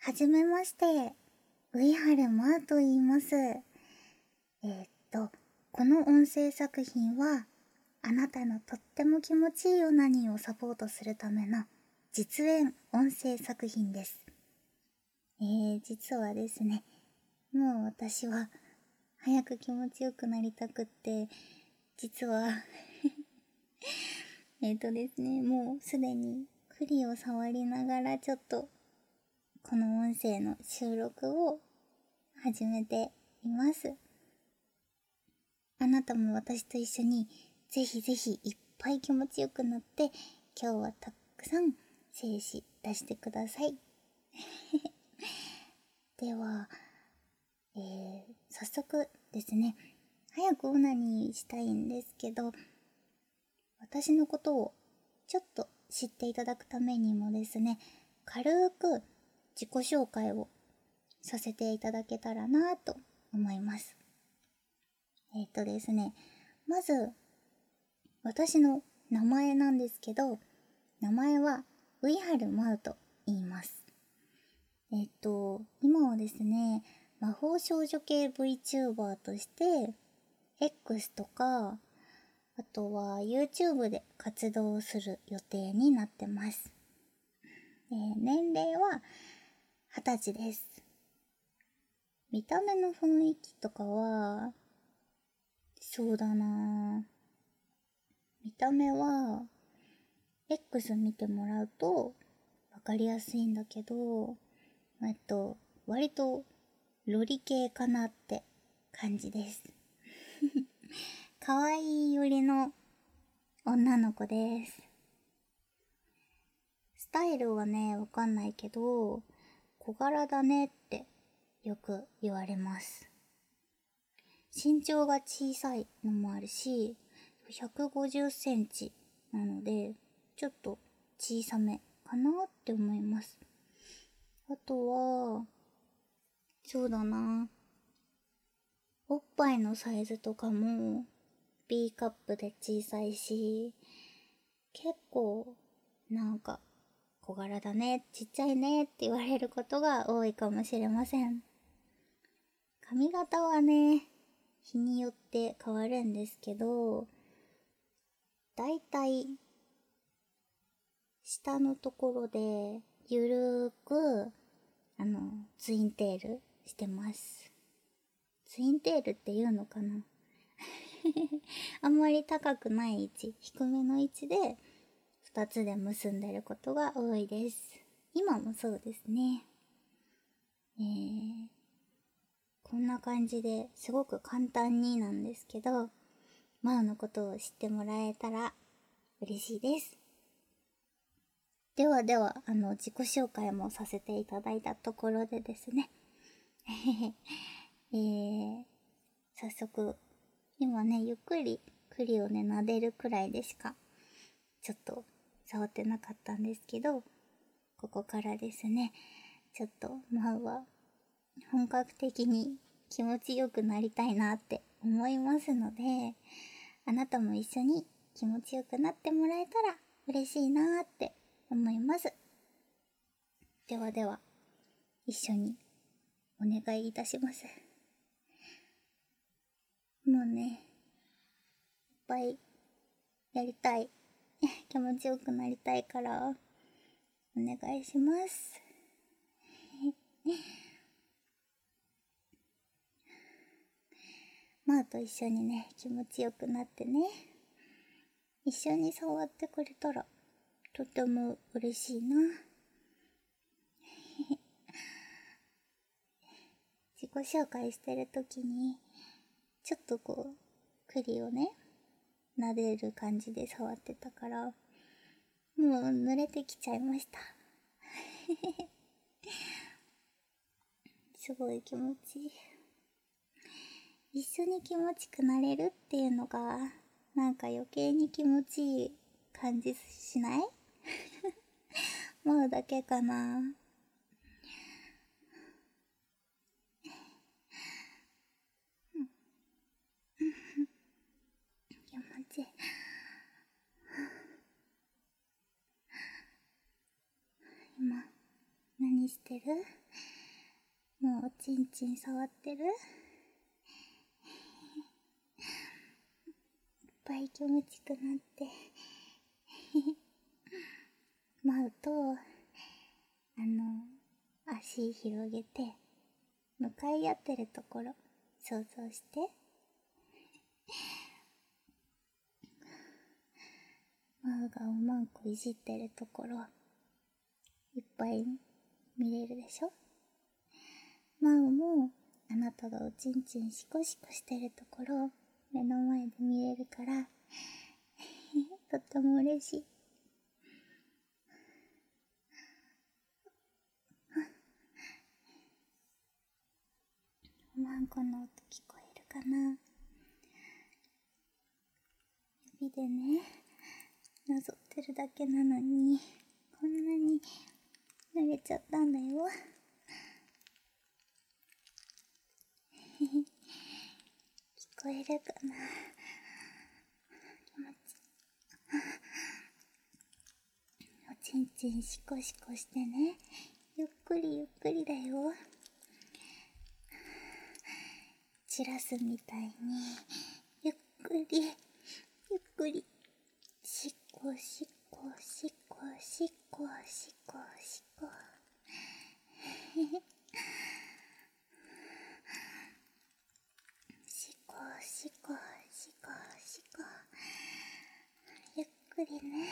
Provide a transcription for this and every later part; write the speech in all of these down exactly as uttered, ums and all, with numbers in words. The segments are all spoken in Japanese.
はじめまして、ウイハルマーと言います。えー、っと、この音声作品は、あなたのとっても気持ちいいオナニーをサポートするための実演音声作品です。えー、実はですね、もう私は早く気持ちよくなりたくって、実はえっとですね、もうすでに栗を触りながらちょっとこの音声の収録を始めています。あなたも私と一緒にぜひぜひいっぱい気持ちよくなって今日はたくさん精子出してください。では、えー、早速ですね、早くオナニーしたいんですけど、私のことをちょっと知っていただくためにもですね、軽く自己紹介をさせていただけたらなと思います。えっとですね、まず私の名前なんですけど、名前はウイハルマウと言います。えっと今はですね、魔法少女系 VTuber として X とか、あとは YouTube で活動する予定になってます。えー、年齢ははたちです。見た目の雰囲気とかは、そうだなぁ。見た目は、X 見てもらうとわかりやすいんだけど、えっと、割とロリ系かなって感じです。可愛い寄りの女の子です。スタイルはね、わかんないけど、小柄だねってよく言われます。身長が小さいのもあるし、ひゃくごじゅっセンチなので、ちょっと小さめかなって思います。あとは、そうだな。おっぱいのサイズとかも B カップで小さいし、結構なんか小柄だね、ちっちゃいねって言われることが多いかもしれません。髪型はね、日によって変わるんですけど、だいたい下のところでゆるーくあのツインテールしてます。ツインテールっていうのかなあんまり高くない位置、低めの位置でふたつで結んでることが多いです。今もそうですね。えー、こんな感じですごく簡単になんですけど、マウのことを知ってもらえたら嬉しいです。ではでは、あの、自己紹介もさせていただいたところでですね。えー、早速、今ね、ゆっくり栗をね、撫でるくらいでしか、ちょっと触ってなかったんですけど、ここからですね、ちょっとマウは本格的に気持ちよくなりたいなって思いますので、あなたも一緒に気持ちよくなってもらえたら嬉しいなって思います。ではでは、一緒にお願いいたします。もうね、いっぱいやりたい。気持ちよくなりたいから、お願いします。マーと一緒にね、気持ちよくなってね。一緒に触ってくれたら、とても嬉しいな。自己紹介してるときに、ちょっとこう、栗をね、撫でる感じで触ってたから、もう濡れてきちゃいました。すごい気持ちいい。一緒に気持ちくなれるっていうのが、なんか余計に気持ちいい感じしないもうだけかな。気持ちいい。今、何してる？もうおちんちん触ってる？いっぱい気持ちくなって舞うと、あの足広げて向かい合ってるところ想像して、マウがおまんこいじってるところいっぱい見れるでしょ。マウもあなたがおちんちんシコシコしてるところ目の前で見れるからとっても嬉しい。おまんこの音聞こえるかな。指でねなぞってるだけなのにこんなに慣れちゃったんだよ聞こえるかな。気持ちおちんちんシコシコしてね、ゆっくりゆっくりだよ。チラスみたいにゆっくりゆっくりしこしこしこしこしこしこしこしこしこしこゆっくりね。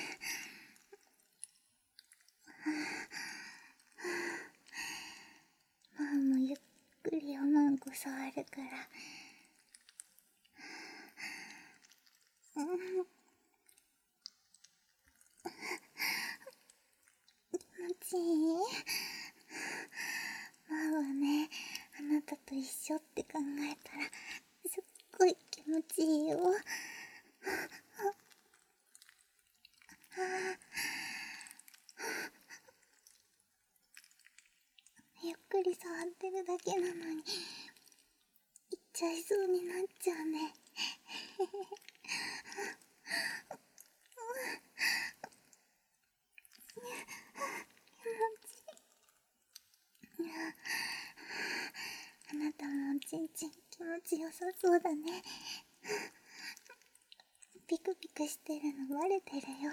ママもゆっくりおまんこ触るから。うん気持ちいい。ママはねあなたと一緒って考えたらすっごい気持ちいいよ。ゆっくり触ってるだけなのに行っちゃいそうになっちゃうねあなたもおちんちん気持ちよさそうだね。ピクピクしてるのバレてるよ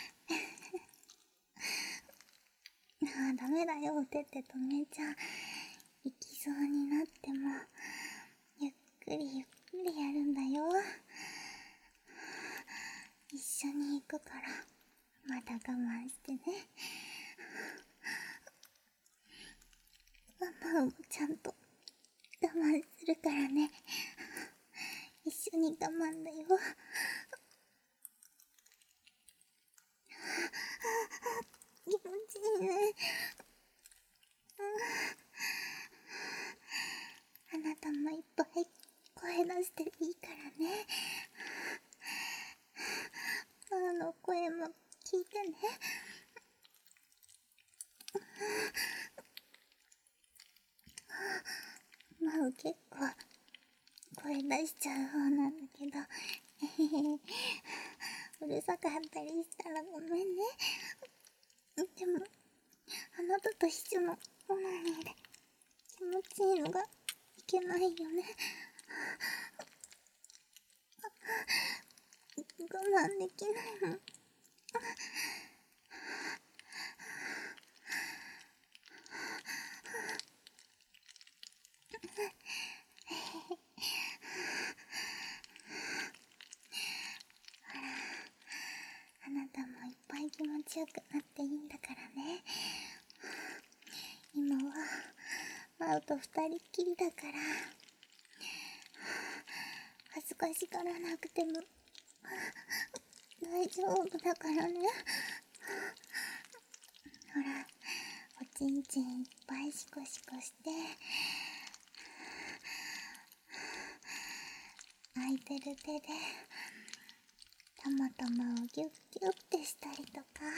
ああダメだよ、てってとめちゃん行きそうになってもゆっくりゆっくりやるんだよ。一緒に行くからまだ我慢してね。ママもちゃんと我慢するからね。一緒に我慢だよ。気持ちいいね。あなたもいっぱい声出していいからね。ママの声も聞いてね。マウ結構声出しちゃう方なんだけどうるさかったりしたらごめんね。でもあなたと一緒のオナニーで気持ちいいのがいけないよね。我慢できないもん。あなたもいっぱい気持ちよくなっていいんだからね。今はマウと二人っきりだから恥ずかしがらなくても大丈夫だからね。ほらおちんちんいっぱいシコシコして空いてる手でたまたまをギュッギュッてしたりとか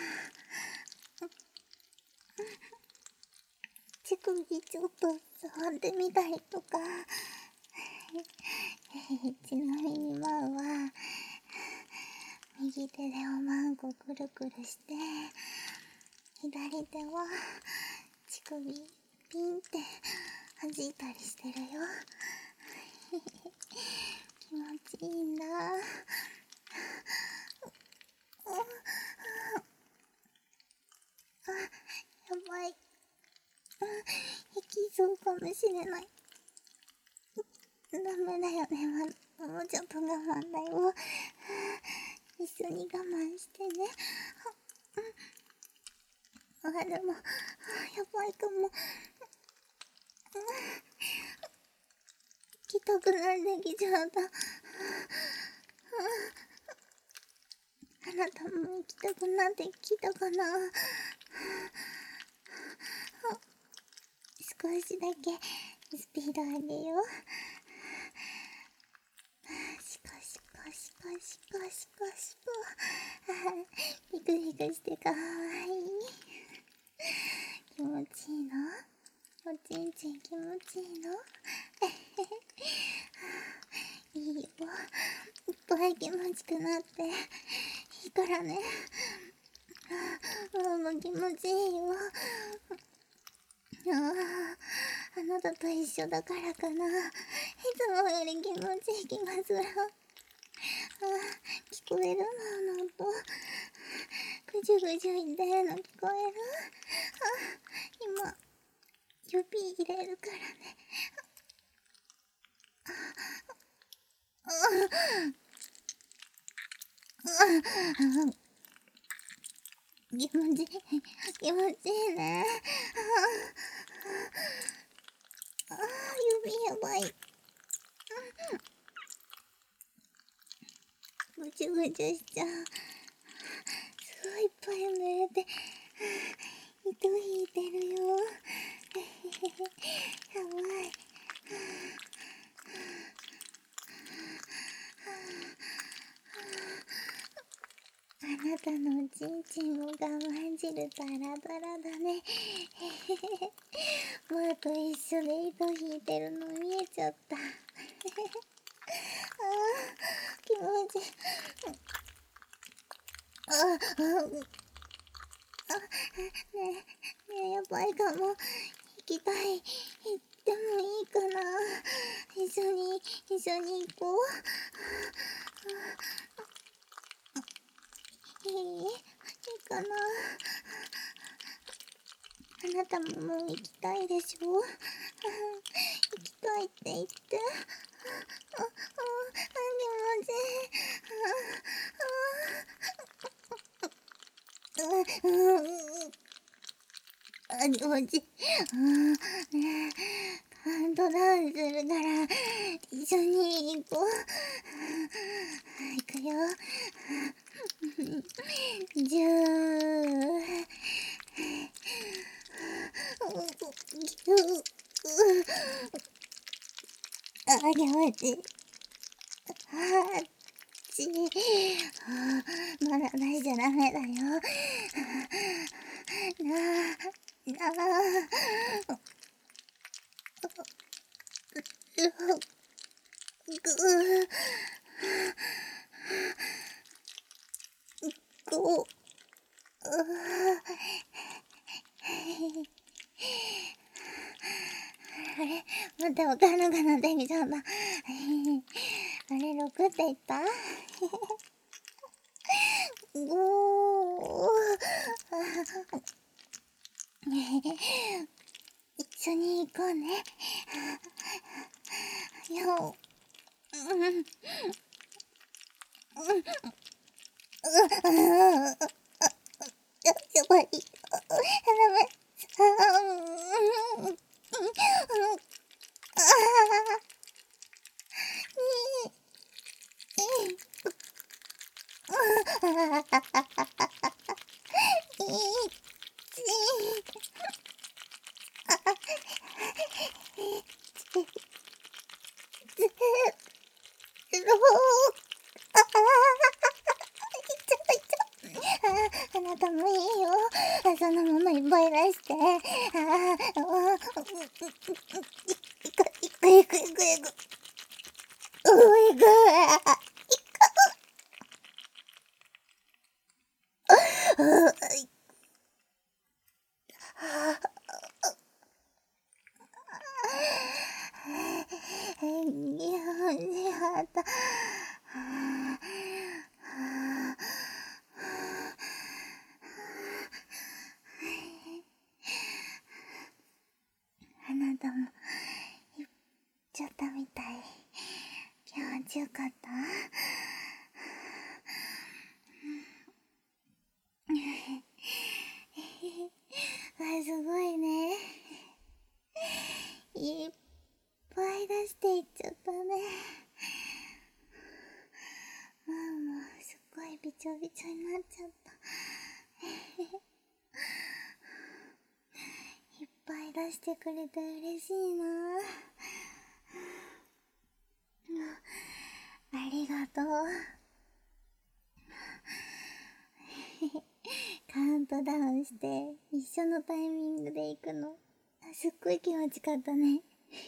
乳首ちょっと触ってみたりとかちなみにマウは右手でおまんこくるくるして左手は乳首ピンって弾いたりしてるよ。気持ちいいんだ。あ、やばい。引きそうかもしれない。ダメだよね、ま、もうちょっと我慢だよ。一緒に我慢してね。あ、でも、やばいかも。行きたくなってきちゃった。あなたも行きたくなってきたかな。少しだけスピード上げよう。シコシコシコシコシコシコ。ピクピクしてかわいい。気持ちいいの？おちんちん気持ちいいの？いいよ。いっぱい気持ちくなっていいからね。もうもう気持ちいいよ。ああ、あなたと一緒だからかな。いつもより気持ちいい気がする。ああ、聞こえるのあの音。ぐじゅぐじゅ言ってるの聞こえる？あ、今指入れるからね。ああ、気持ちいい気持ちいいね。ああ、指やばい。ぐちゅぐちゅしちゃう。すごいいっぱい濡れて糸引いてるよ。やばい。あなたのおちんちんも我慢汁ダラダラだね。マーと一緒で糸引いてるの見えちゃった。あー、気持ちいい。ああ、あ、ねえ、ねえ、やばいかも。行きたい。行ってもいいかな。一緒に、一緒に行こう。いい？いいかな。あなたももう行きたいでしょ？行きたいって言って。あ、あ、あ、気持ちいい。あ、あ、うん、あ、気持ちいい。あ、ねえ、カウントダウンするから一緒に行こう。行くよ。じゅう、きゅう、あ、気持ちいい。はち、まだ大じゃダメだよ。なあ、なあ、ろく、ご、あれ、待って、わかんなくなってきちゃった。あれ、ろくって言った？ご、一緒に行こうね。よ、うん、うん、うん、や、やばい。ダメ。あ、うん、うん、あ、あなたもいいよ。そのままいっぱい出して。ああ、うん、いく、いく、いく、いく、いく。ういく。 肌もいっちゃったみたい。気持ちよかった？あ、すごいね。いっぱい出していっちゃったね。まあもうすっごいびちょびちょになっちゃった。いっぱい出してくれて嬉しいな。ありがとう。カウントダウンして一緒のタイミングで行くの、すっごい気持ちよかったね。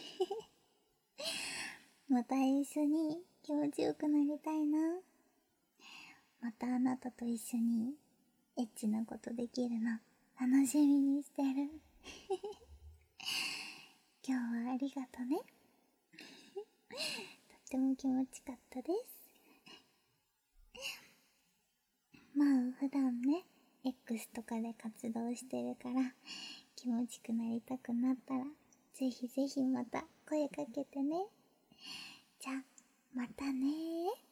また一緒に気持ちよくなりたいな。またあなたと一緒にエッチなことできるの楽しみにしてる。今日はありがとね。とっても気持ちよかったです。まあ普段ね X とかで活動してるから気持ちくなりたくなったらぜひぜひまた声かけてね。じゃあまたねー。